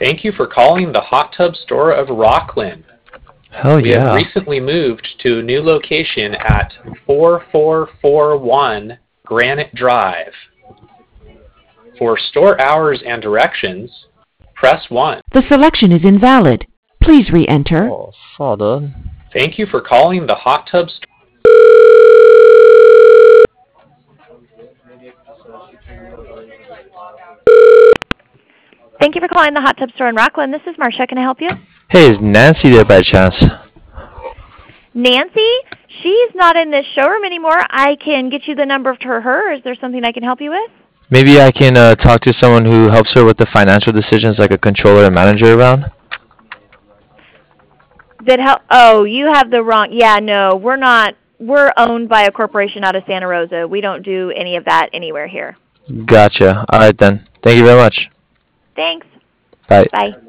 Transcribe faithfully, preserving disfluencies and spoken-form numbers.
Thank you for calling the Hot Tub Store of Rockland. Hell We yeah. have recently moved to a new location at four four four one Granite Drive. For store hours and directions, press one. The selection is invalid. Please re-enter. Oh, fuck, dude. Thank you for calling the Hot Tub Store. Thank you for calling the Hot Tub Store in Rockland. This is Marcia. Can I help you? Hey, is Nancy there by chance? Nancy? She's not in this showroom anymore. I can get you the number to her. Is there something I can help you with? Maybe I can uh, talk to someone who helps her with the financial decisions, like a controller and manager around? That help? Oh, you have the wrong. Yeah, no, we're not. We're owned by a corporation out of Santa Rosa. We don't do any of that anywhere here. Gotcha. All right, then. Thank you very much. Thanks. Bye. Bye.